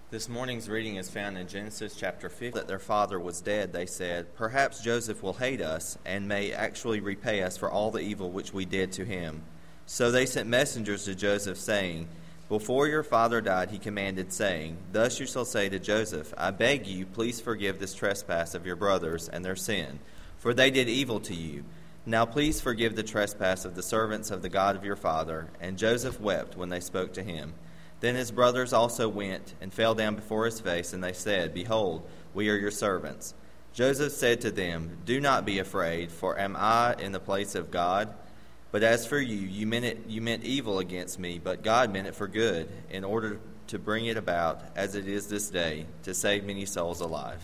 This morning's reading is found in Genesis chapter 50. That their father was dead, they said, "Perhaps Joseph will hate us and may actually repay us for all the evil which we did to him." So they sent messengers to Joseph, saying, "Before your father died, he commanded, saying, 'Thus you shall say to Joseph, I beg you, please forgive this trespass of your brothers and their sin, for they did evil to you. Now please forgive the trespass of the servants of the God of your father.' And Joseph wept when they spoke to him. Then his brothers also went and fell down before his face, and they said, 'Behold, we are your servants.' Joseph said to them, 'Do not be afraid, for am I in the place of God? But as for you, you meant evil against me, but God meant it for good, in order to bring it about, as it is this day, to save many souls alive.'"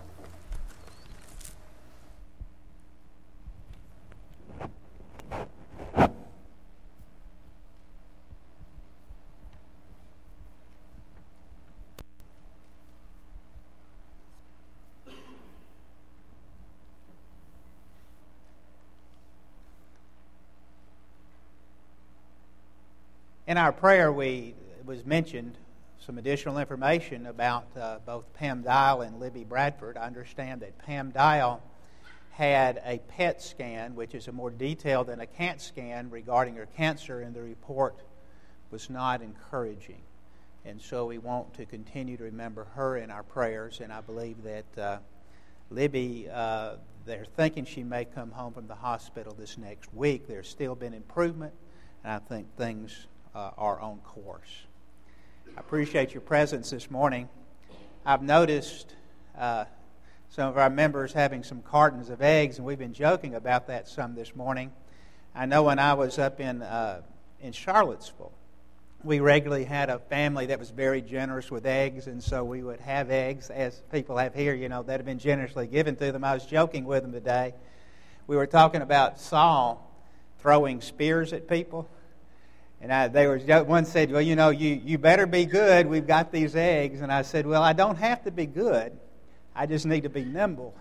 In our prayer, it was mentioned some additional information about both Pam Dial and Libby Bradford. I understand that Pam Dial had a PET scan, which is a more detailed than a CAT scan regarding her cancer, and the report was not encouraging. And so we want to continue to remember her in our prayers, and I believe that Libby, they're thinking she may come home from the hospital this next week. There's still been improvement, and I think things are on course. I appreciate your presence this morning. I've noticed some of our members having some cartons of eggs, and we've been joking about that some this morning. I know when I was up in Charlottesville, we regularly had a family that was very generous with eggs, and so we would have eggs, as people have here, that have been generously given to them. I was joking with them today. We were talking about Saul throwing spears at people. And one said, "Well, you better be good. We've got these eggs." And I said, "Well, I don't have to be good. I just need to be nimble."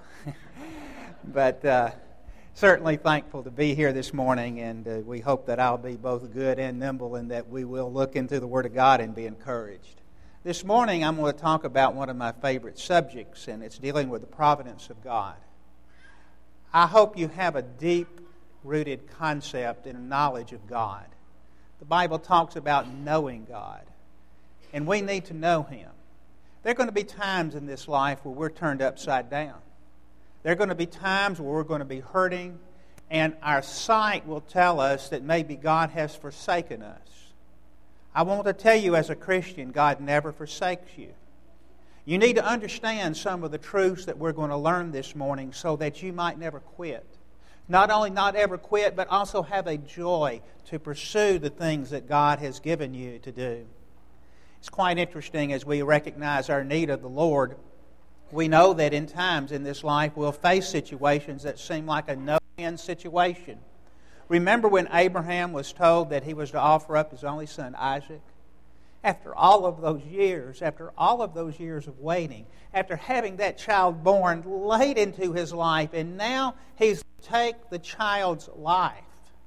But certainly thankful to be here this morning, and we hope that I'll be both good and nimble, and that we will look into the Word of God and be encouraged. This morning I'm going to talk about one of my favorite subjects, and it's dealing with the providence of God. I hope you have a deep-rooted concept and knowledge of God. The Bible talks about knowing God, and we need to know Him. There are going to be times in this life where we're turned upside down. There are going to be times where we're going to be hurting, and our sight will tell us that maybe God has forsaken us. I want to tell you, as a Christian, God never forsakes you. You need to understand some of the truths that we're going to learn this morning so that you might never quit. Not only not ever quit, but also have a joy to pursue the things that God has given you to do. It's quite interesting as we recognize our need of the Lord. We know that in times in this life we'll face situations that seem like a no-win situation. Remember when Abraham was told that he was to offer up his only son Isaac? After all of those years of waiting, after having that child born late into his life, and now he's to take the child's life.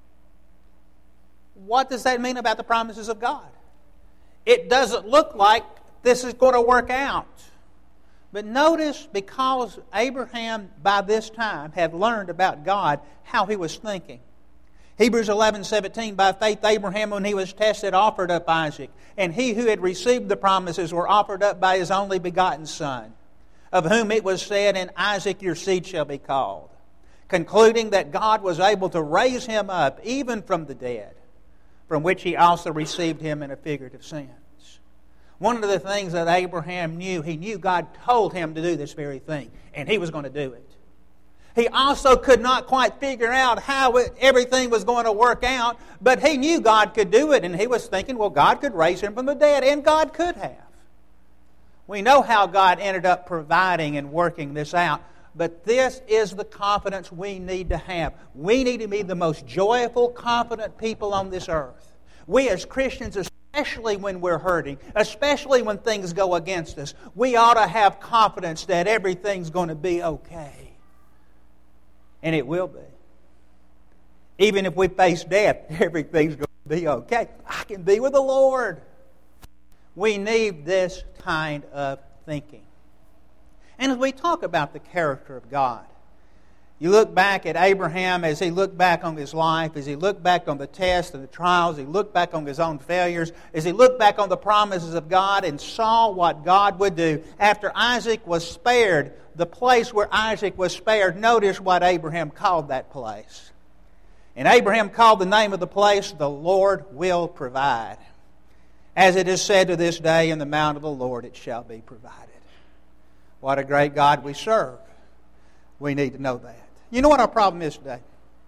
What does that mean about the promises of God? It doesn't look like this is going to work out. But notice, because Abraham by this time had learned about God, how he was thinking. Hebrews 11:17, by faith Abraham, when he was tested, offered up Isaac. And he who had received the promises were offered up by his only begotten son, of whom it was said, "In Isaac your seed shall be called." Concluding that God was able to raise him up even from the dead, from which he also received him in a figurative sense. One of the things that Abraham knew, he knew God told him to do this very thing, and he was going to do it. He also could not quite figure out how everything was going to work out, but he knew God could do it, and he was thinking, well, God could raise him from the dead, and God could have. We know how God ended up providing and working this out, but this is the confidence we need to have. We need to be the most joyful, confident people on this earth. We as Christians, especially when we're hurting, especially when things go against us, we ought to have confidence that everything's going to be okay. And it will be. Even if we face death, everything's going to be okay. I can be with the Lord. We need this kind of thinking. And as we talk about the character of God, you look back at Abraham as he looked back on his life, as he looked back on the tests and the trials, he looked back on his own failures, as he looked back on the promises of God and saw what God would do. After Isaac was spared, the place where Isaac was spared, notice what Abraham called that place. And Abraham called the name of the place, "The Lord will provide." As it is said to this day, "In the mount of the Lord it shall be provided." What a great God we serve. We need to know that. You know what our problem is today?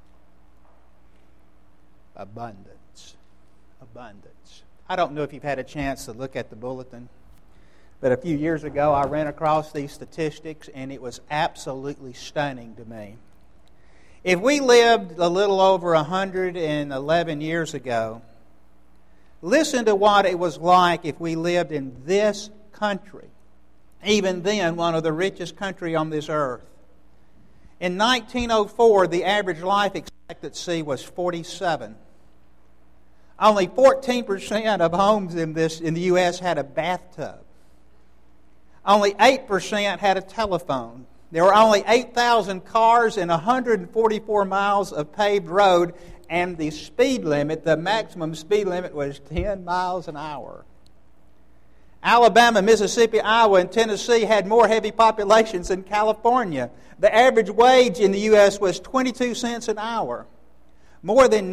Abundance. Abundance. I don't know if you've had a chance to look at the bulletin, but a few years ago I ran across these statistics and it was absolutely stunning to me. If we lived a little over 111 years ago, listen to what it was like if we lived in this country. Even then, one of the richest countries on this earth. In 1904, the average life expectancy was 47. Only 14% of homes in the U.S. had a bathtub. Only 8% had a telephone. There were only 8,000 cars and 144 miles of paved road, and the speed limit, the maximum speed limit, was 10 miles an hour. Alabama, Mississippi, Iowa, and Tennessee had more heavy populations than California. The average wage in the U.S. was 22 cents an hour. More than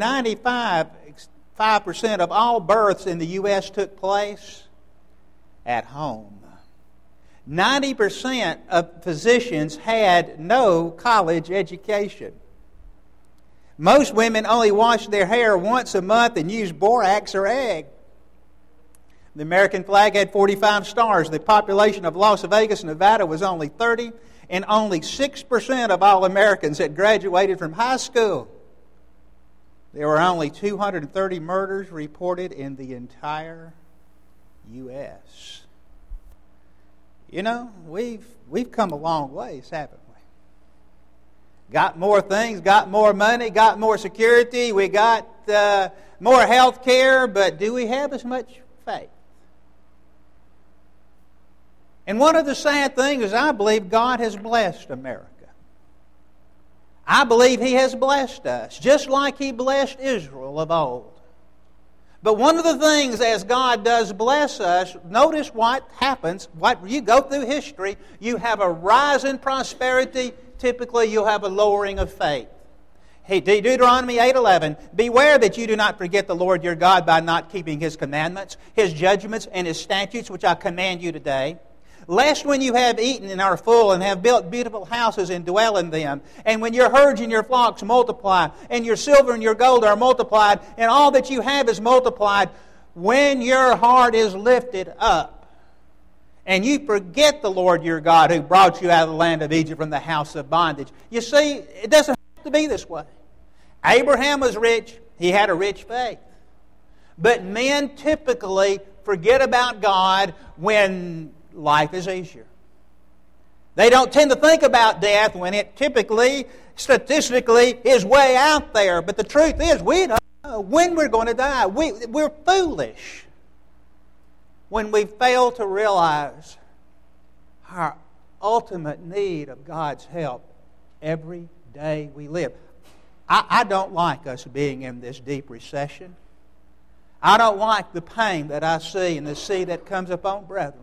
95% of all births in the U.S. took place at home. 90% of physicians had no college education. Most women only washed their hair once a month and used borax or egg. The American flag had 45 stars. The population of Las Vegas, Nevada was only 30, and only 6% of all Americans had graduated from high school. There were only 230 murders reported in the entire U.S. You know, we've come a long ways, haven't we? Got more things, got more money, got more security, we got more health care, but do we have as much faith? And one of the sad things is I believe God has blessed America. I believe He has blessed us, just like He blessed Israel of old. But one of the things as God does bless us, notice what happens. What you go through history, you have a rise in prosperity. Typically, you'll have a lowering of faith. Deuteronomy 8:11, "Beware that you do not forget the Lord your God by not keeping His commandments, His judgments, and His statutes, which I command you today. Lest when you have eaten and are full and have built beautiful houses and dwell in them, and when your herds and your flocks multiply, and your silver and your gold are multiplied, and all that you have is multiplied, when your heart is lifted up, and you forget the Lord your God who brought you out of the land of Egypt from the house of bondage." You see, it doesn't have to be this way. Abraham was rich. He had a rich faith. But men typically forget about God when life is easier. They don't tend to think about death when it typically, statistically, is way out there. But the truth is, we don't know when we're going to die. We're foolish when we fail to realize our ultimate need of God's help every day we live. I don't like us being in this deep recession. I don't like the pain that I see and the sea that comes upon brethren.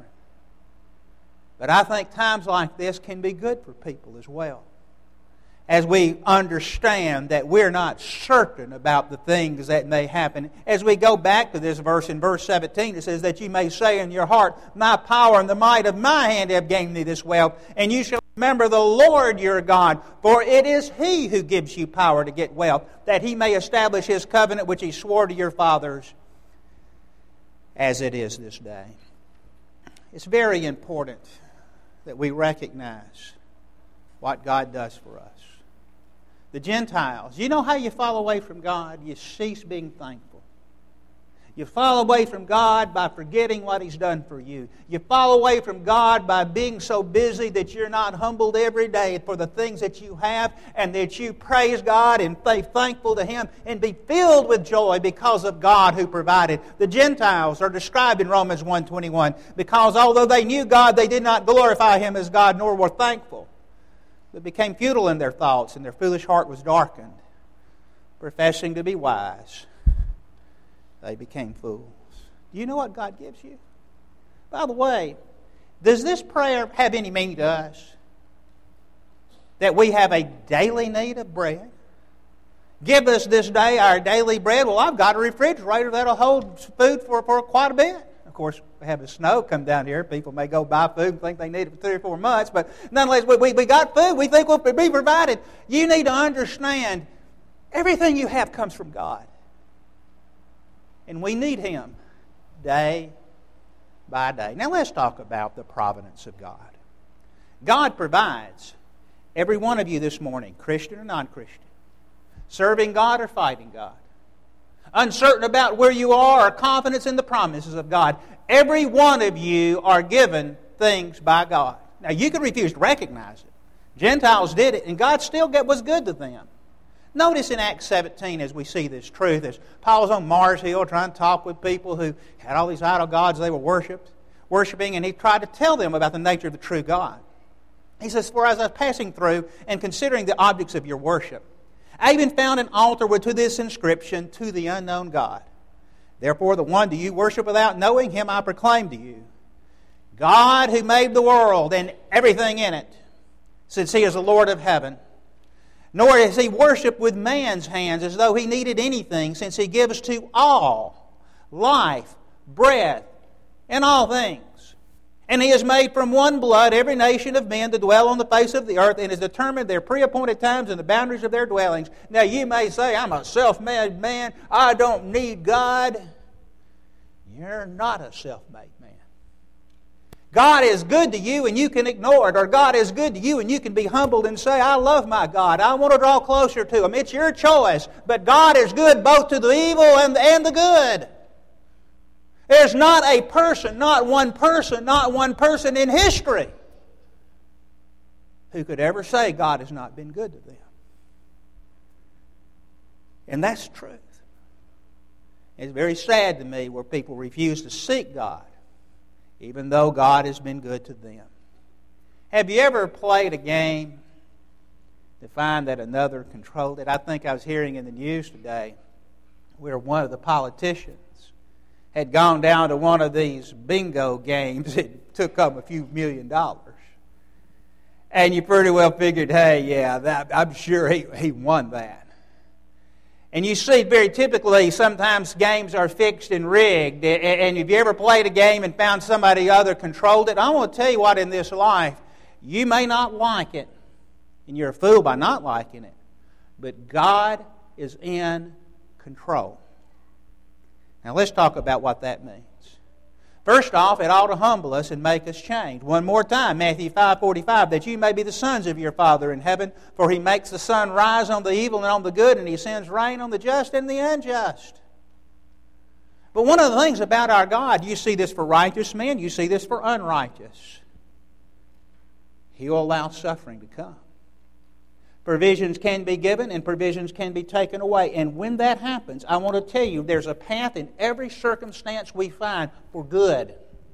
But I think times like this can be good for people as well. As we understand that we're not certain about the things that may happen. As we go back to this verse, in verse 17, it says that you may say in your heart, "My power and the might of my hand have gained me this wealth. And you shall remember the Lord your God, for it is He who gives you power to get wealth, that He may establish His covenant which He swore to your fathers, as it is this day." It's very important that we recognize what God does for us. The Gentiles, you know how you fall away from God? You cease being thankful. You fall away from God by forgetting what He's done for you. You fall away from God by being so busy that you're not humbled every day for the things that you have, and that you praise God and be thankful to Him and be filled with joy because of God who provided. The Gentiles are described in Romans 1:21 because although they knew God, they did not glorify Him as God nor were thankful. But became futile in their thoughts, and their foolish heart was darkened. Professing to be wise, they became fools. Do you know what God gives you? By the way, does this prayer have any meaning to us? That we have a daily need of bread? Give us this day our daily bread. Well, I've got a refrigerator that'll hold food for quite a bit. Of course, we have the snow come down here. People may go buy food and think they need it for 3 or 4 months. But nonetheless, we got food. We think we'll be provided. You need to understand everything you have comes from God. And we need Him day by day. Now let's talk about the providence of God. God provides every one of you this morning, Christian or non-Christian, serving God or fighting God, uncertain about where you are or confidence in the promises of God. Every one of you are given things by God. Now you can refuse to recognize it. Gentiles did it, and God still was good to them. Notice in Acts 17 as we see this truth, as Paul's on Mars Hill trying to talk with people who had all these idol gods they were worshiping, and he tried to tell them about the nature of the true God. He says, "For as I was passing through and considering the objects of your worship, I even found an altar with this inscription, to the unknown God. Therefore the one do you worship without knowing, Him I proclaim to you. God who made the world and everything in it, since He is the Lord of heaven, nor is He worshipped with man's hands as though He needed anything, since He gives to all life, breath, and all things. And He has made from one blood every nation of men to dwell on the face of the earth, and has determined their pre-appointed times and the boundaries of their dwellings." Now you may say, "I'm a self-made man. I don't need God." You're not a self-made man. God is good to you and you can ignore it, or God is good to you and you can be humbled and say, "I love my God. I want to draw closer to Him." It's your choice. But God is good both to the evil and the good. There's not a person, not one person in history who could ever say God has not been good to them. And that's the truth. It's very sad to me where people refuse to seek God, even though God has been good to them. Have you ever played a game to find that another controlled it? I think I was hearing in the news today where one of the politicians had gone down to one of these bingo games that took up a few $1 million. And you pretty well figured, hey, yeah, I'm sure he won that. And you see very typically sometimes games are fixed and rigged. And if you ever played a game and found somebody other controlled it, I want to tell you what, in this life, you may not like it. And you're a fool by not liking it. But God is in control. Now let's talk about what that means. First off, it ought to humble us and make us change. One more time, Matthew 5:45, "That you may be the sons of your Father in heaven, for He makes the sun rise on the evil and on the good, and He sends rain on the just and the unjust." But one of the things about our God, you see this for righteous men, you see this for unrighteous. He will allow suffering to come. Provisions can be given and provisions can be taken away. And when that happens, I want to tell you, there's a path in every circumstance we find for good.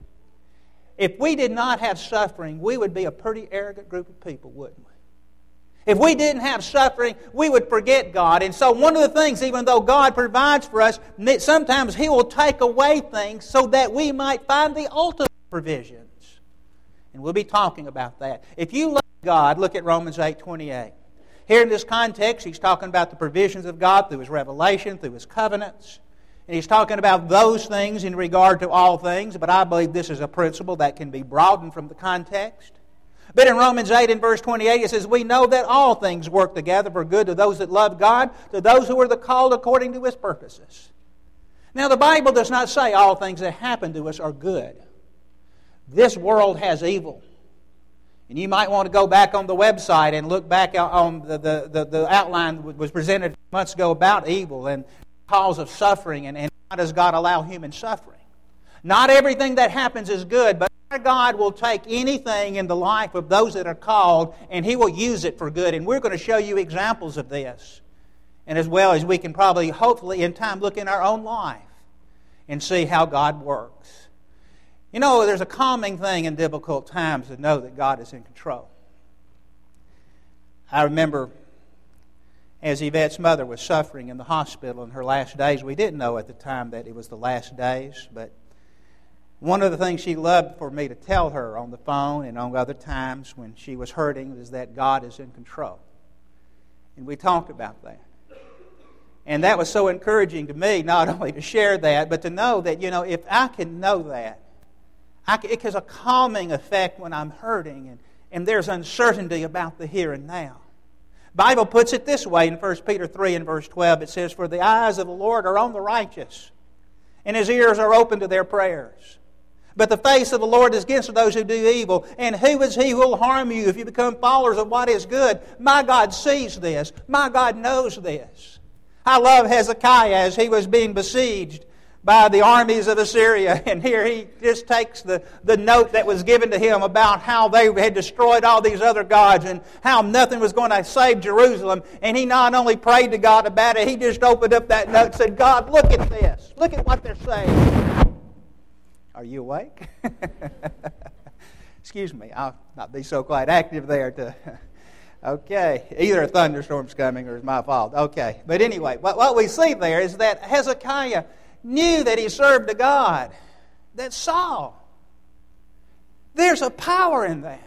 If we did not have suffering, we would be a pretty arrogant group of people, wouldn't we? If we didn't have suffering, we would forget God. And so one of the things, even though God provides for us, sometimes He will take away things so that we might find the ultimate provisions. And we'll be talking about that. If you love God, look at Romans 8:28. Here in this context, he's talking about the provisions of God through His revelation, through His covenants. And he's talking about those things in regard to all things, but I believe this is a principle that can be broadened from the context. But in Romans 8 and verse 28, it says, "We know that all things work together for good to those that love God, to those who are the called according to His purposes." Now the Bible does not say all things that happen to us are good. This world has evil. And you might want to go back on the website and look back on the outline that was presented months ago about evil and cause of suffering and does God allow human suffering? Not everything that happens is good, but our God will take anything in the life of those that are called, and He will use it for good. And we're going to show you examples of this. And as well as we can probably, hopefully, in time, look in our own life and see how God works. You know, there's a calming thing in difficult times to know that God is in control. I remember as Yvette's mother was suffering in the hospital in her last days. We didn't know at the time that it was the last days, but one of the things she loved for me to tell her on the phone and on other times when she was hurting is that God is in control. And we talked about that. And that was so encouraging to me, not only to share that, but to know that, you know, if I can know that, it has a calming effect when I'm hurting and there's uncertainty about the here and now. The Bible puts it this way in 1 Peter 3 and verse 12. It says, "For the eyes of the Lord are on the righteous, and His ears are open to their prayers. But the face of the Lord is against those who do evil. And who is he who will harm you if you become followers of what is good?" My God sees this. My God knows this. I love Hezekiah as he was being besieged by the armies of Assyria. And here he just takes the note that was given to him about how they had destroyed all these other gods and how nothing was going to save Jerusalem. And he not only prayed to God about it, he just opened up that note and said, "God, look at this. Look at what they're saying." Are you awake? Excuse me, I'll not be so quite active there. Okay, either a thunderstorm's coming or it's my fault. Okay, but anyway, what we see there is that Hezekiah knew that he served a God that saw. There's a power in that.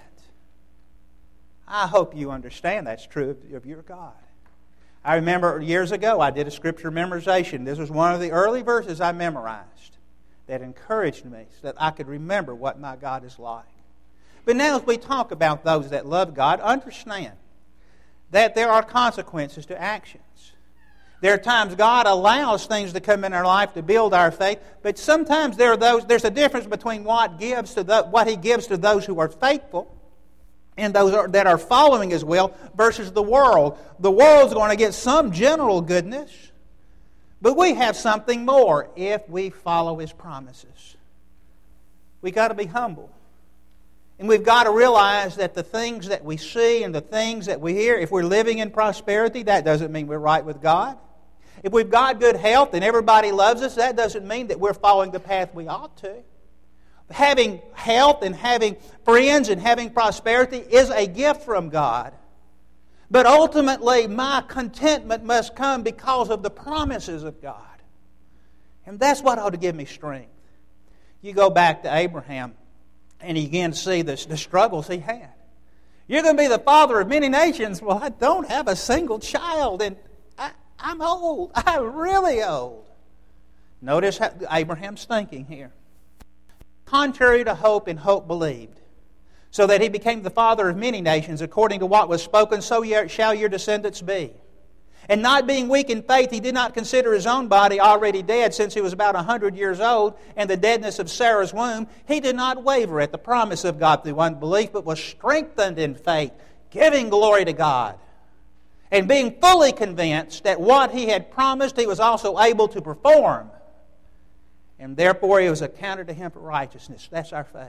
I hope you understand that's true of your God. I remember years ago I did a scripture memorization. This was one of the early verses I memorized that encouraged me so that I could remember what my God is like. But now as we talk about those that love God, understand that there are consequences to actions. There are times God allows things to come in our life to build our faith, but sometimes there's a difference between what He gives to those who are faithful and those that are following His will versus the world. The world's going to get some general goodness, but we have something more if we follow His promises. We've got to be humble. And we've got to realize that the things that we see and the things that we hear, if we're living in prosperity, that doesn't mean we're right with God. If we've got good health and everybody loves us, that doesn't mean that we're following the path we ought to. Having health and having friends and having prosperity is a gift from God. But ultimately, my contentment must come because of the promises of God. And that's what ought to give me strength. You go back to Abraham, and you begin to see the struggles he had. You're going to be the father of many nations. Well, I don't have a single child, and I'm old. I'm really old. Notice how Abraham's thinking here. Contrary to hope, and hope believed, so that he became the father of many nations, according to what was spoken, so shall your descendants be. And not being weak in faith, he did not consider his own body already dead, since he was about 100 years old, and the deadness of Sarah's womb. He did not waver at the promise of God through unbelief, but was strengthened in faith, giving glory to God, and being fully convinced that what he had promised he was also able to perform. And therefore it was accounted to him for righteousness. That's our faith.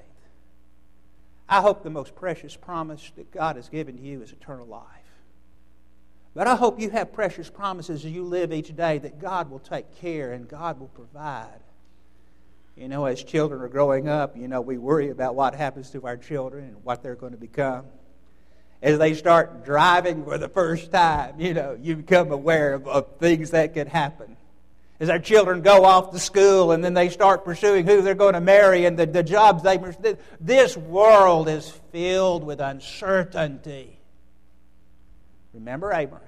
I hope the most precious promise that God has given to you is eternal life. But I hope you have precious promises as you live each day that God will take care and God will provide. You know, as children are growing up, we worry about what happens to our children and what they're going to become. As they start driving for the first time, you become aware of things that could happen. As our children go off to school and then they start pursuing who they're going to marry and the jobs they pursue. This world is filled with uncertainty. Remember Abraham.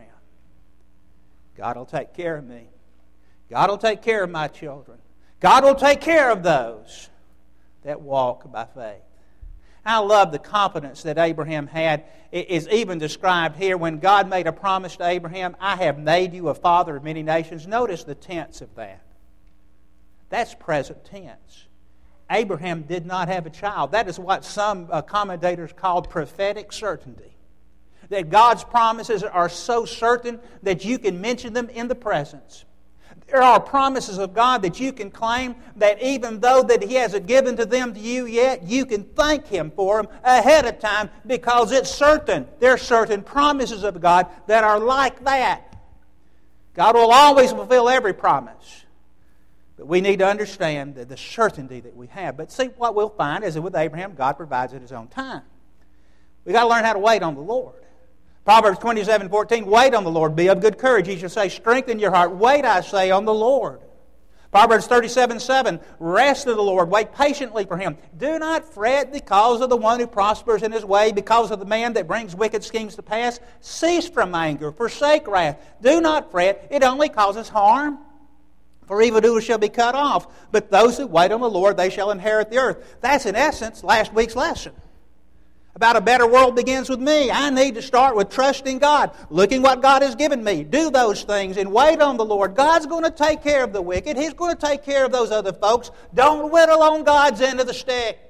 God will take care of me. God will take care of my children. God will take care of those that walk by faith. I love the confidence that Abraham had. It is even described here when God made a promise to Abraham, "I have made you a father of many nations." Notice the tense of that. That's present tense. Abraham did not have a child. That is what some commentators call prophetic certainty. That God's promises are so certain that you can mention them in the presence. There are promises of God that you can claim that even though that He hasn't given to them to you yet, you can thank Him for them ahead of time because it's certain. There are certain promises of God that are like that. God will always fulfill every promise. But we need to understand the certainty that we have. But see, what we'll find is that with Abraham, God provides at His own time. We've got to learn how to wait on the Lord. Proverbs 27:14, wait on the Lord, be of good courage. He shall say, strengthen your heart. Wait, I say, on the Lord. Proverbs 37:7, rest in the Lord, wait patiently for Him. Do not fret because of the one who prospers in his way, because of the man that brings wicked schemes to pass. Cease from anger, forsake wrath. Do not fret, it only causes harm. For evildoers shall be cut off, but those who wait on the Lord, they shall inherit the earth. That's in essence last week's lesson. About a better world begins with me. I need to start with trusting God, looking what God has given me. Do those things and wait on the Lord. God's going to take care of the wicked. He's going to take care of those other folks. Don't whittle on God's end of the stick.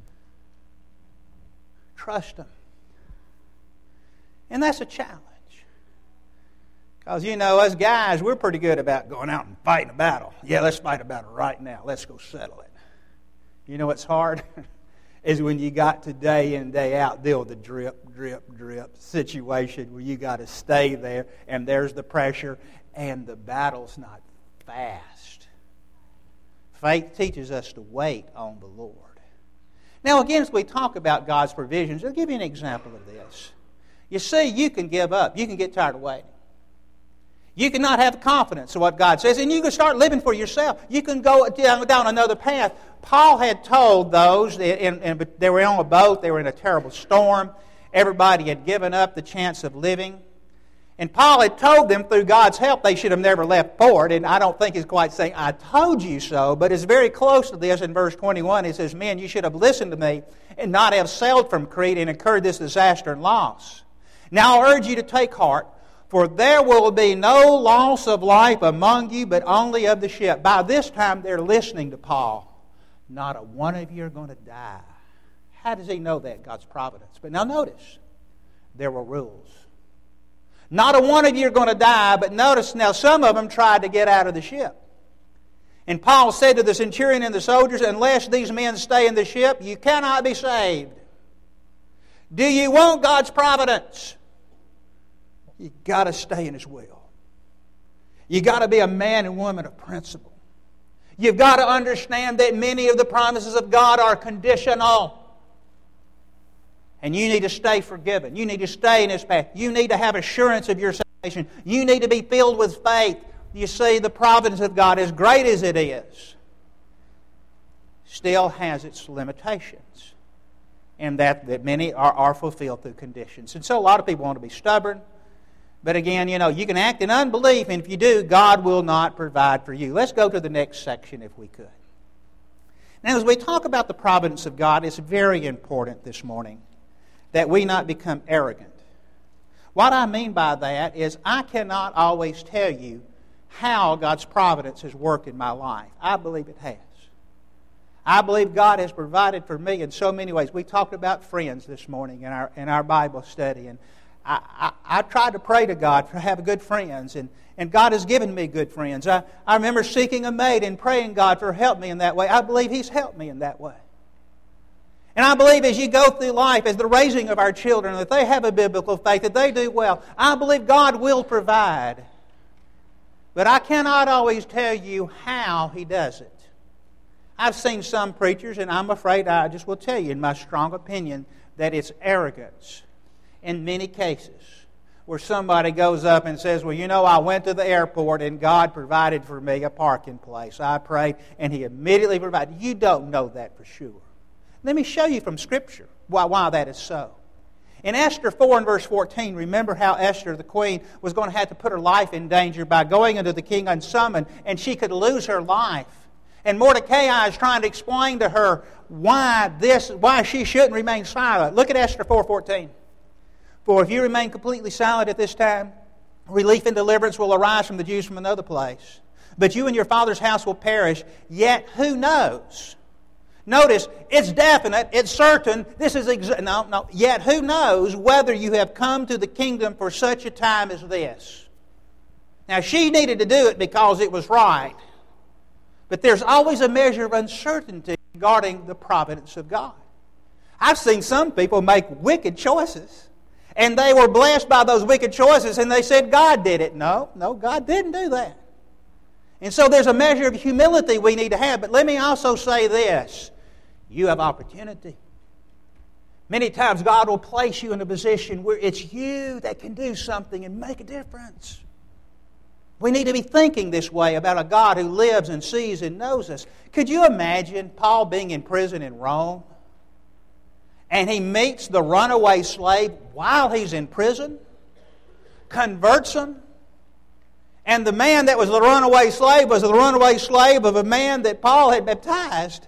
Trust Him. And that's a challenge. Because, us guys, we're pretty good about going out and fighting a battle. Yeah, let's fight a battle right now. Let's go settle it. You know what's hard? Is when you got to day in, day out deal with the drip, drip, drip situation where you got to stay there and there's the pressure and the battle's not fast. Faith teaches us to wait on the Lord. Now again, as we talk about God's provisions, I'll give you an example of this. You see, you can give up. You can get tired of waiting. You cannot have confidence in what God says, and you can start living for yourself. You can go down another path. Paul had told those, and they were on a boat, they were in a terrible storm. Everybody had given up the chance of living. And Paul had told them through God's help they should have never left port. And I don't think he's quite saying, I told you so, but it's very close to this in verse 21. He says, men, you should have listened to me and not have sailed from Crete and incurred this disaster and loss. Now I urge you to take heart, for there will be no loss of life among you, but only of the ship. By this time, they're listening to Paul. Not a one of you are going to die. How does he know that? God's providence. But now notice, there were rules. Not a one of you are going to die, but notice now some of them tried to get out of the ship. And Paul said to the centurion and the soldiers, unless these men stay in the ship, you cannot be saved. Do you want God's providence? You've got to stay in His will. You've got to be a man and woman of principle. You've got to understand that many of the promises of God are conditional. And you need to stay forgiven. You need to stay in His path. You need to have assurance of your salvation. You need to be filled with faith. You see, the providence of God, as great as it is, still has its limitations. And that many are fulfilled through conditions. And so a lot of people want to be stubborn. But again, you can act in unbelief, and if you do, God will not provide for you. Let's go to the next section if we could. Now, as we talk about the providence of God, it's very important this morning that we not become arrogant. What I mean by that is I cannot always tell you how God's providence has worked in my life. I believe it has. I believe God has provided for me in so many ways. We talked about friends this morning in our Bible study, and I tried to pray to God to have good friends, and God has given me good friends. I remember seeking a mate and praying God for help me in that way. I believe He's helped me in that way. And I believe as you go through life, as the raising of our children, that they have a biblical faith, that they do well, I believe God will provide. But I cannot always tell you how He does it. I've seen some preachers, and I'm afraid I just will tell you in my strong opinion that it's arrogance in many cases, where somebody goes up and says, well, I went to the airport and God provided for me a parking place. I prayed and He immediately provided. You don't know that for sure. Let me show you from Scripture why that is so. In Esther 4 and verse 14, remember how Esther, the queen, was going to have to put her life in danger by going into the king unsummoned, and she could lose her life. And Mordecai is trying to explain to her why she shouldn't remain silent. Look at Esther 4:14. For if you remain completely silent at this time, relief and deliverance will arise from the Jews from another place. But you and your father's house will perish, yet who knows? Notice, it's definite, it's certain, yet who knows whether you have come to the kingdom for such a time as this? Now, she needed to do it because it was right. But there's always a measure of uncertainty regarding the providence of God. I've seen some people make wicked choices, and they were blessed by those wicked choices, and they said God did it. No, God didn't do that. And so there's a measure of humility we need to have. But let me also say this. You have opportunity. Many times God will place you in a position where it's you that can do something and make a difference. We need to be thinking this way about a God who lives and sees and knows us. Could you imagine Paul being in prison in Rome? And he meets the runaway slave while he's in prison, converts him, and the man that was the runaway slave was the runaway slave of a man that Paul had baptized.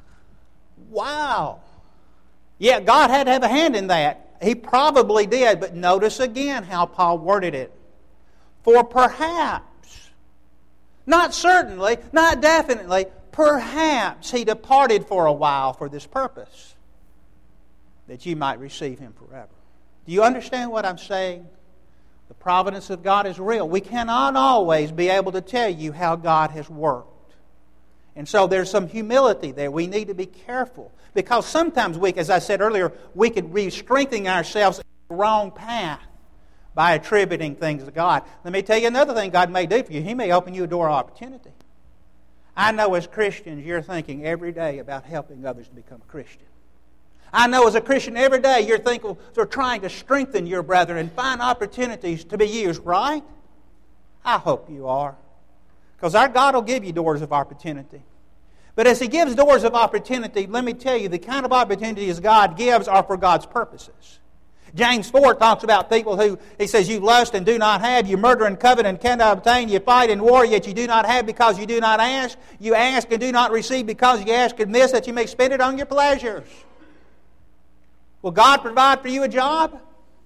Wow. Yeah, God had to have a hand in that. He probably did, but notice again how Paul worded it. For perhaps, not certainly, not definitely, perhaps he departed for a while for this purpose, that you might receive him forever. Do you understand what I'm saying? The providence of God is real. We cannot always be able to tell you how God has worked. And so there's some humility there. We need to be careful. Because sometimes as I said earlier, we could be strengthening ourselves in the wrong path by attributing things to God. Let me tell you another thing God may do for you. He may open you a door of opportunity. I know as Christians you're thinking every day about helping others to become a Christian. I know as a Christian every day you're thinking, you're trying to strengthen your brethren and find opportunities to be used, right? I hope you are. Because our God will give you doors of opportunity. But as He gives doors of opportunity, let me tell you, the kind of opportunities God gives are for God's purposes. James 4 talks about people who, he says, you lust and do not have, you murder and covet and cannot obtain, you fight and war, yet you do not have because you do not ask, you ask and do not receive because you ask and miss, that you may spend it on your pleasures. Will God provide for you a job?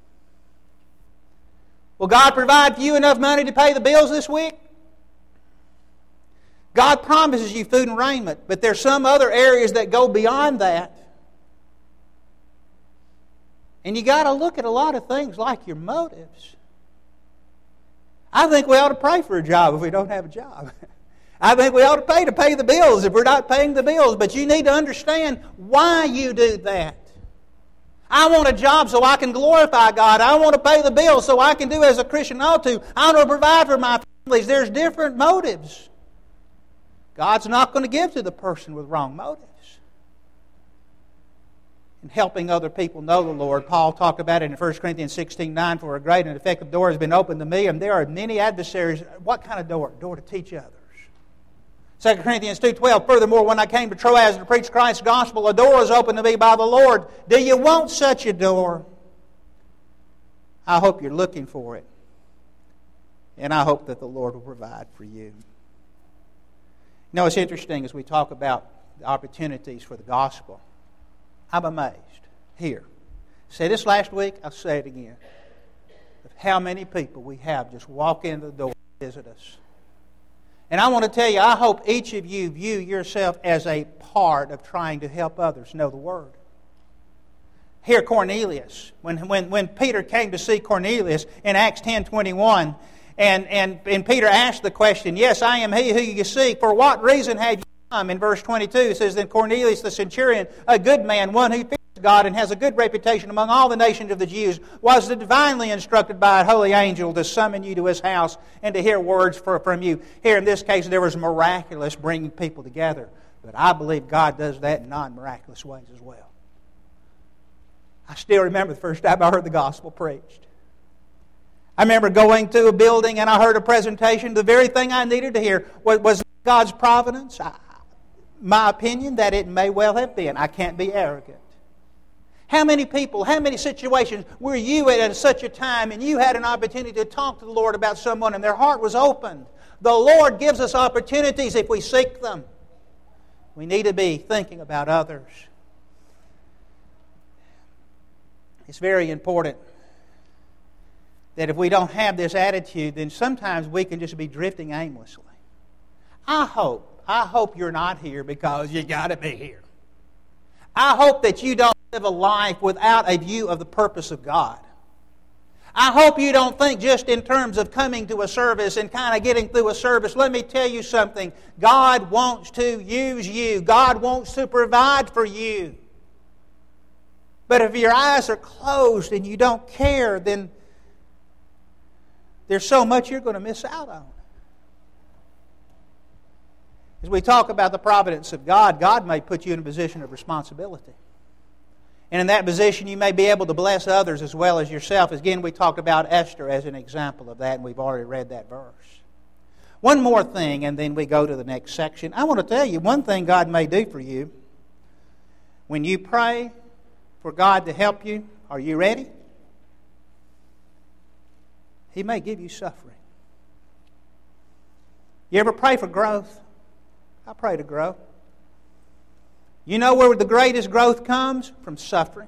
Will God provide for you enough money to pay the bills this week? God promises you food and raiment, but there's some other areas that go beyond that. And you got to look at a lot of things like your motives. I think we ought to pray for a job if we don't have a job. I think we ought to pay the bills if we're not paying the bills. But you need to understand why you do that. I want a job so I can glorify God. I want to pay the bills so I can do as a Christian ought to. I want to provide for my families. There's different motives. God's not going to give to the person with wrong motives. In helping other people know the Lord, Paul talked about it in 1 Corinthians 16:9, for a great and effective door has been opened to me, and there are many adversaries. What kind of door? Door to teach others. 2 Corinthians 2:12, furthermore, when I came to Troas to preach Christ's gospel, a door was opened to me by the Lord. Do you want such a door? I hope you're looking for it. And I hope that the Lord will provide for you. You know, it's interesting as we talk about the opportunities for the gospel. I'm amazed here. I said this last week, I'll say it again. Of how many people we have just walk in the door and visit us. And I want to tell you, I hope each of you view yourself as a part of trying to help others know the Word. Here, Cornelius, when Peter came to see Cornelius in Acts 10:21, and Peter asked the question, yes, I am he who you seek. For what reason have you come? In verse 22, it says, then Cornelius the centurion, a good man, one who fears God and has a good reputation among all the nations of the Jews, was divinely instructed by a holy angel to summon you to his house and to hear words from you. Here in this case, there was miraculous bringing people together. But I believe God does that in non-miraculous ways as well. I still remember the first time I heard the gospel preached. I remember going to a building and I heard a presentation. The very thing I needed to hear was God's providence. My opinion, that it may well have been. I can't be arrogant. How many people, how many situations were you at such a time and you had an opportunity to talk to the Lord about someone and their heart was opened? The Lord gives us opportunities if we seek them. We need to be thinking about others. It's very important that if we don't have this attitude, then sometimes we can just be drifting aimlessly. I hope you're not here because you got to be here. I hope that you don't live a life without a view of the purpose of God. I hope you don't think just in terms of coming to a service and kind of getting through a service. Let me tell you something. God wants to use you. God wants to provide for you. But if your eyes are closed and you don't care, then there's so much you're going to miss out on. As we talk about the providence of God, God may put you in a position of responsibility. And in that position, you may be able to bless others as well as yourself. Again, we talked about Esther as an example of that, and we've already read that verse. One more thing, and then we go to the next section. I want to tell you one thing God may do for you. When you pray for God to help you, are you ready? He may give you suffering. You ever pray for growth? I pray to grow. You know where the greatest growth comes? From suffering.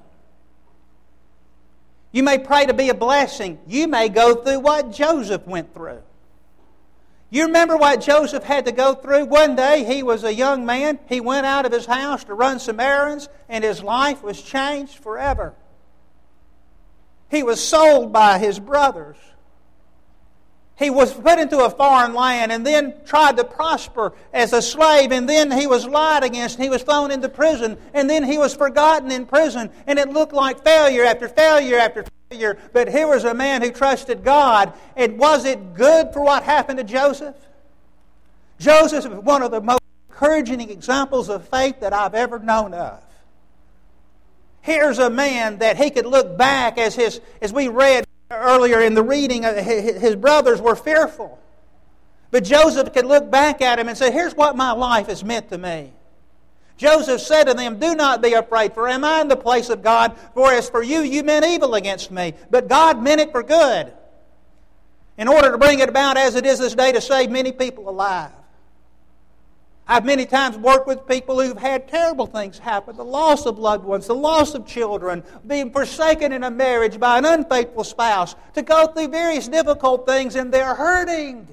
You may pray to be a blessing. You may go through what Joseph went through. You remember what Joseph had to go through? One day he was a young man. He went out of his house to run some errands, and his life was changed forever. He was sold by his brothers. He was put into a foreign land and then tried to prosper as a slave, and then he was lied against and he was thrown into prison, and then he was forgotten in prison, and it looked like failure after failure after failure. But here was a man who trusted God. And was it good for what happened to Joseph? Joseph is one of the most encouraging examples of faith that I've ever known of. Here's a man that he could look back as we read earlier in the reading, his brothers were fearful. But Joseph could look back at him and say, here's what my life has meant to me. Joseph said to them, do not be afraid, for am I in the place of God? For as for you, you meant evil against me, but God meant it for good, in order to bring it about as it is this day to save many people alive. I've many times worked with people who've had terrible things happen. The loss of loved ones, the loss of children, being forsaken in a marriage by an unfaithful spouse, to go through various difficult things, and they're hurting.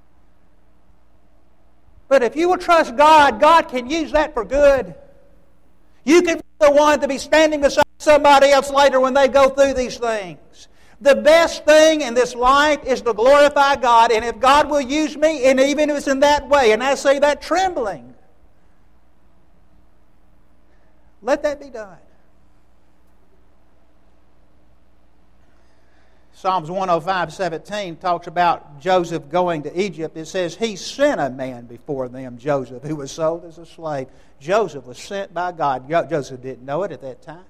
But if you will trust God, God can use that for good. You can be the one to be standing beside somebody else later when they go through these things. The best thing in this life is to glorify God. And if God will use me, and even if it's in that way, and I say that trembling, let that be done. Psalms 105:17 talks about Joseph going to Egypt. It says, he sent a man before them, Joseph, who was sold as a slave. Joseph was sent by God. Joseph didn't know it at that time.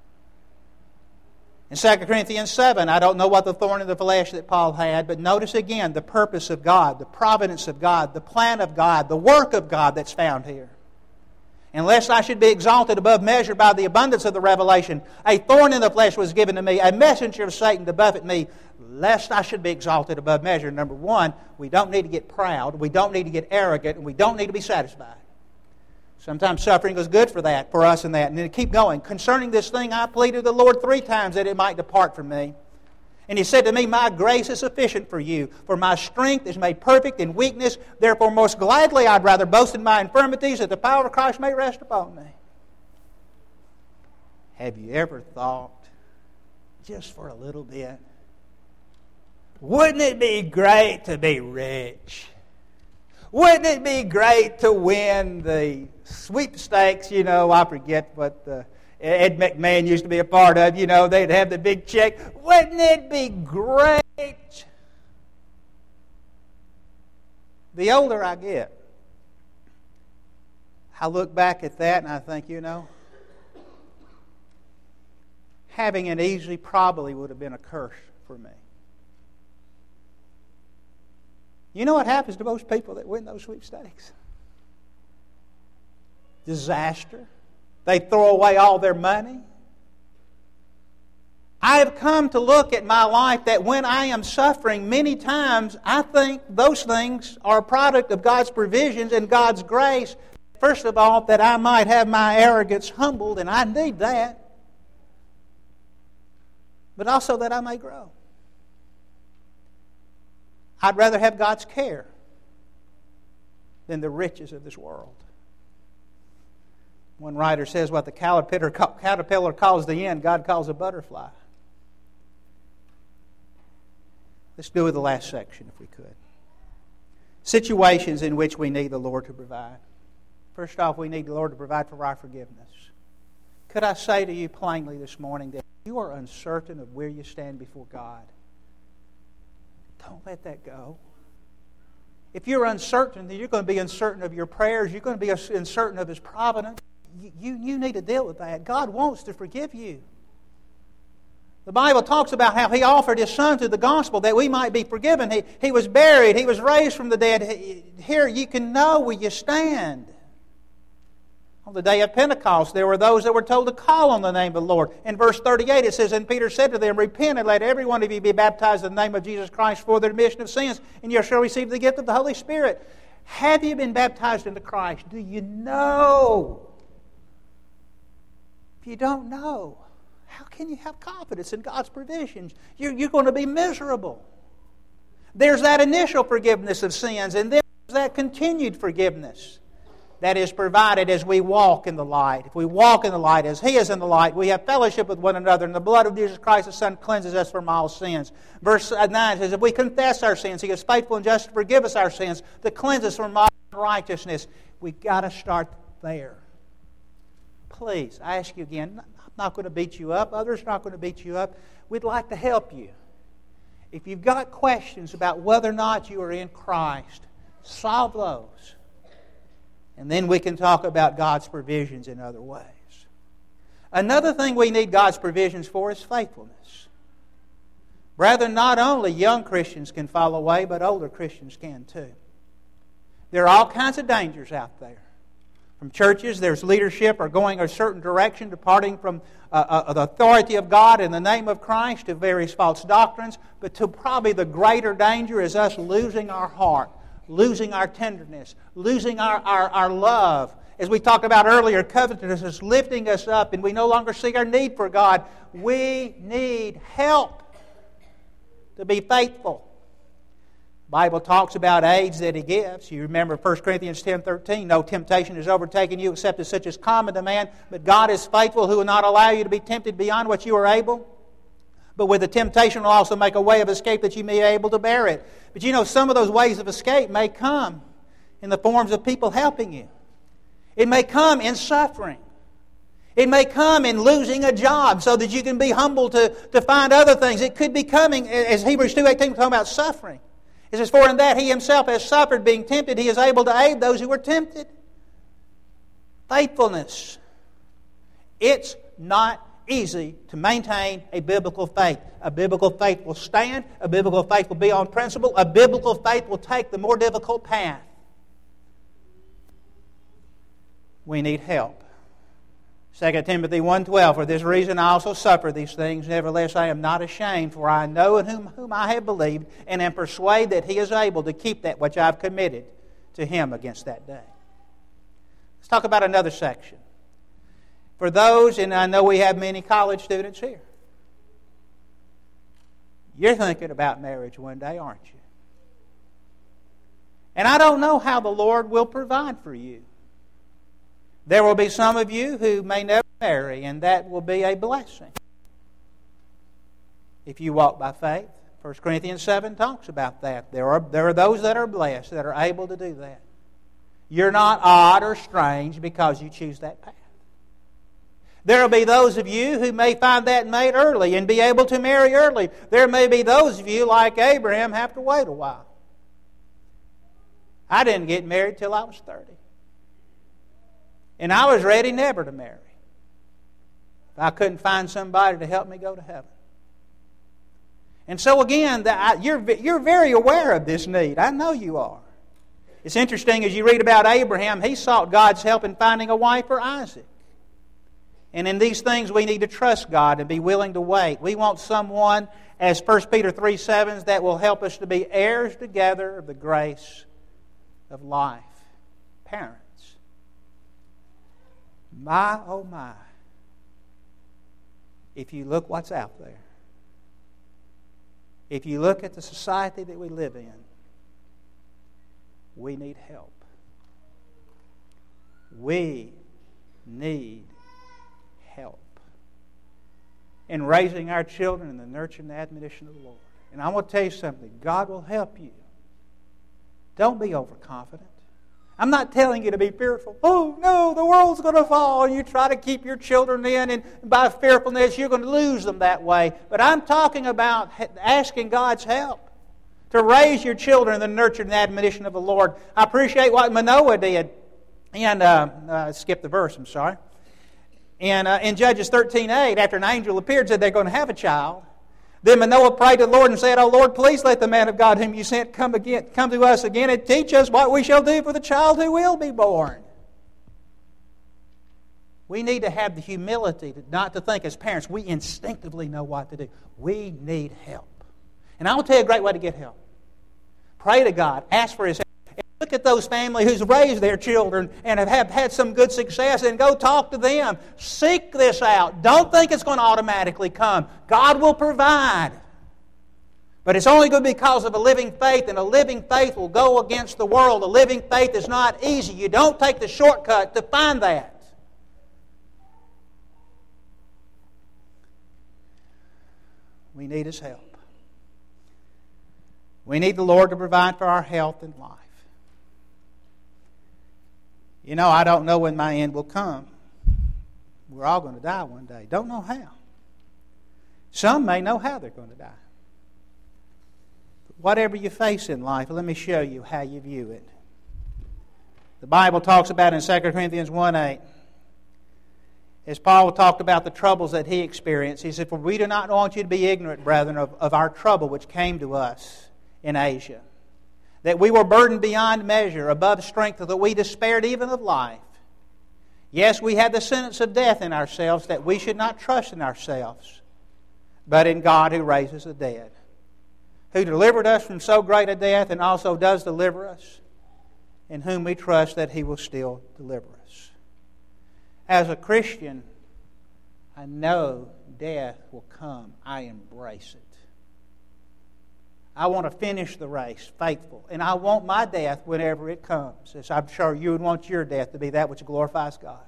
In 2 Corinthians 7, I don't know what the thorn in the flesh that Paul had, but notice again the purpose of God, the providence of God, the plan of God, the work of God that's found here. Unless I should be exalted above measure by the abundance of the revelation, a thorn in the flesh was given to me, a messenger of Satan to buffet me, lest I should be exalted above measure. Number one, we don't need to get proud, we don't need to get arrogant, and we don't need to be satisfied. Sometimes suffering is good for us in that. And then keep going. Concerning this thing, I pleaded the Lord 3 times that it might depart from me. And He said to me, my grace is sufficient for you, for my strength is made perfect in weakness. Therefore, most gladly I'd rather boast in my infirmities, that the power of Christ may rest upon me. Have you ever thought, just for a little bit, wouldn't it be great to be rich? Wouldn't it be great to win the sweepstakes? You know, I forget what Ed McMahon used to be a part of. You know, they'd have the big check. Wouldn't it be great? The older I get, I look back at that and I think, you know, having it easy probably would have been a curse for me. You know what happens to most people that win those sweepstakes? Disaster. They throw away all their money. I have come to look at my life that when I am suffering, many times I think those things are a product of God's provisions and God's grace. First of all, that I might have my arrogance humbled, and I need that. But also that I may grow. I'd rather have God's care than the riches of this world. One writer says what the caterpillar calls the end, God calls a butterfly. Let's do the last section if we could. Situations in which we need the Lord to provide. First off, we need the Lord to provide for our forgiveness. Could I say to you plainly this morning that if you are uncertain of where you stand before God, don't let that go. If you're uncertain, then you're going to be uncertain of your prayers. You're going to be uncertain of His providence. You need to deal with that. God wants to forgive you. The Bible talks about how He offered His Son through the gospel that we might be forgiven. He was buried. He was raised from the dead. Here you can know where you stand. On the day of Pentecost, there were those that were told to call on the name of the Lord. In verse 38 it says, "And Peter said to them, Repent and let every one of you be baptized in the name of Jesus Christ for the remission of sins, and you shall receive the gift of the Holy Spirit." Have you been baptized into Christ? Do you know? If you don't know, how can you have confidence in God's provisions? You're going to be miserable. There's that initial forgiveness of sins, and then there's that continued forgiveness that is provided as we walk in the light. If we walk in the light as He is in the light, we have fellowship with one another, and the blood of Jesus Christ, His Son, cleanses us from all sins. Verse 9 says, if we confess our sins, He is faithful and just to forgive us our sins, to cleanse us from all unrighteousness. We've got to start there. Please, I ask you again, I'm not going to beat you up. Others are not going to beat you up. We'd like to help you. If you've got questions about whether or not you are in Christ, solve those. And then we can talk about God's provisions in other ways. Another thing we need God's provisions for is faithfulness. Brethren, not only young Christians can fall away, but older Christians can too. There are all kinds of dangers out there. From churches, there's leadership or going a certain direction, departing from the authority of God in the name of Christ to various false doctrines. But to probably the greater danger is us losing our heart, losing our tenderness, losing our love. As we talked about earlier, covetousness is lifting us up and we no longer see our need for God. We need help to be faithful. The Bible talks about aids that He gives. You remember 1 Corinthians 10:13, no temptation has overtaken you except as such as common to man, but God is faithful who will not allow you to be tempted beyond what you are able. But with the temptation will also make a way of escape that you may be able to bear it. But you know, some of those ways of escape may come in the forms of people helping you. It may come in suffering. It may come in losing a job so that you can be humble to find other things. It could be coming, as Hebrews 2:18 talking about suffering. It says, for in that He Himself has suffered being tempted, He is able to aid those who are tempted. Faithfulness. It's not easy to maintain a biblical faith. A biblical faith will stand. A biblical faith will be on principle. A biblical faith will take the more difficult path. We need help. 2 Timothy 1:12, for this reason I also suffer these things. Nevertheless, I am not ashamed, for I know in whom I have believed, and am persuaded that He is able to keep that which I have committed to Him against that day. Let's talk about another section. For those, and I know we have many college students here, you're thinking about marriage one day, aren't you? And I don't know how the Lord will provide for you. There will be some of you who may never marry, and that will be a blessing. If you walk by faith, 1 Corinthians 7 talks about that. There are those that are blessed, that are able to do that. You're not odd or strange because you choose that path. There will be those of you who may find that mate early and be able to marry early. There may be those of you, like Abraham, have to wait a while. I didn't get married till I was 30. And I was ready never to marry if I couldn't find somebody to help me go to heaven. And so again, you're very aware of this need. I know you are. It's interesting as you read about Abraham, he sought God's help in finding a wife for Isaac. And in these things we need to trust God and be willing to wait. We want someone, as 1 Peter 3:7, that will help us to be heirs together of the grace of life. Parents. My, oh my, if you look what's out there, if you look at the society that we live in, we need help. We need help in raising our children in the nurture and admonition of the Lord. And I want to tell you something. God will help you. Don't be overconfident. I'm not telling you to be fearful. Oh, no, the world's going to fall. And you try to keep your children in, and by fearfulness, you're going to lose them that way. But I'm talking about asking God's help to raise your children in the nurture and admonition of the Lord. I appreciate what Manoah did. And skip the verse, I'm sorry. And in Judges 13:8, after an angel appeared and said they're going to have a child, then Manoah prayed to the Lord and said, "O Lord, please let the man of God whom you sent come to us again and teach us what we shall do for the child who will be born." We need to have the humility not to think as parents we instinctively know what to do. We need help. And I will tell you a great way to get help. Pray to God. Ask for His help. And look at those families who's raised their children and have had some good success, and go talk to them. Seek this out. Don't think it's going to automatically come. God will provide. But it's only good because of a living faith, and a living faith will go against the world. A living faith is not easy. You don't take the shortcut to find that. We need His help. We need the Lord to provide for our health and life. You know, I don't know when my end will come. We're all going to die one day. Don't know how. Some may know how they're going to die. But whatever you face in life, let me show you how you view it. The Bible talks about in 2 Corinthians 1:8, as Paul talked about the troubles that he experienced, he said, "For we do not want you to be ignorant, brethren, of our trouble which came to us in Asia, that we were burdened beyond measure, above strength, that we despaired even of life. Yes, we had the sentence of death in ourselves, that we should not trust in ourselves, but in God who raises the dead, who delivered us from so great a death, and also does deliver us, in whom we trust that He will still deliver us." As a Christian, I know death will come. I embrace it. I want to finish the race faithful. And I want my death whenever it comes, as I'm sure you would want your death to be that which glorifies God.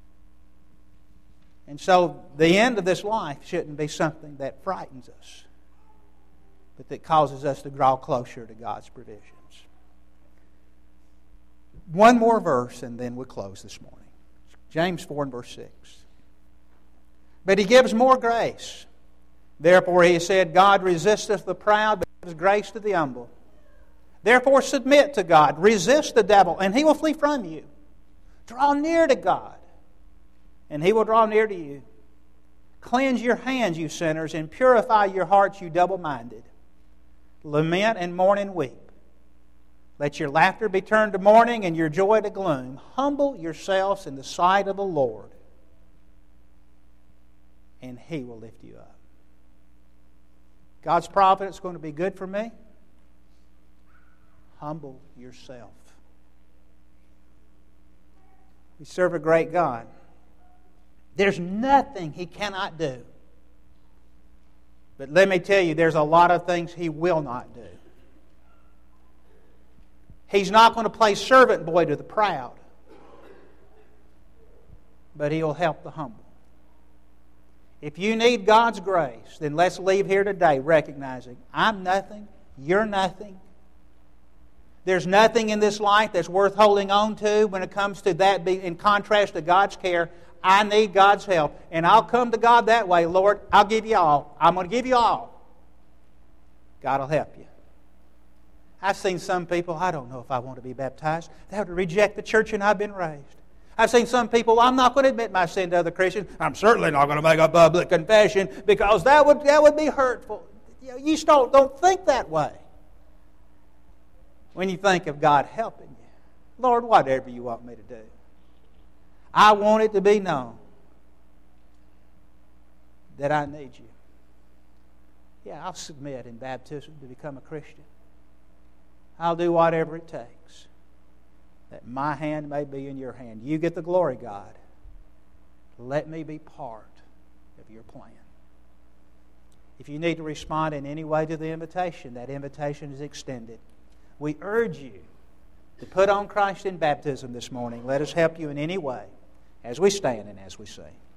And so the end of this life shouldn't be something that frightens us, but that causes us to draw closer to God's provisions. One more verse and then we'll close this morning. James 4 and verse 6. "But He gives more grace. Therefore He said, God resisteth the proud, but gives grace to the humble. Therefore submit to God. Resist the devil, and he will flee from you. Draw near to God, and He will draw near to you. Cleanse your hands, you sinners, and purify your hearts, you double-minded. Lament and mourn and weep. Let your laughter be turned to mourning and your joy to gloom. Humble yourselves in the sight of the Lord, and He will lift you up." God's providence is going to be good for me. Humble yourself. We serve a great God. There's nothing He cannot do. But let me tell you, there's a lot of things He will not do. He's not going to play servant boy to the proud, but He'll help the humble. If you need God's grace, then let's leave here today recognizing I'm nothing, you're nothing. There's nothing in this life that's worth holding on to when it comes to that in contrast to God's care. I need God's help. And I'll come to God that way. Lord, I'll give you all. I'm going to give you all. God will help you. I've seen some people, I don't know if I want to be baptized. They have to reject the church and I've been raised. I've seen some people, I'm not going to admit my sin to other Christians. I'm certainly not going to make a public confession because that would be hurtful. You don't think that way. When you think of God helping you, Lord, whatever you want me to do. I want it to be known that I need you. Yeah, I'll submit in baptism to become a Christian. I'll do whatever it takes, that my hand may be in your hand. You get the glory, God. Let me be part of your plan. If you need to respond in any way to the invitation, that invitation is extended. We urge you to put on Christ in baptism this morning. Let us help you in any way as we stand and as we sing.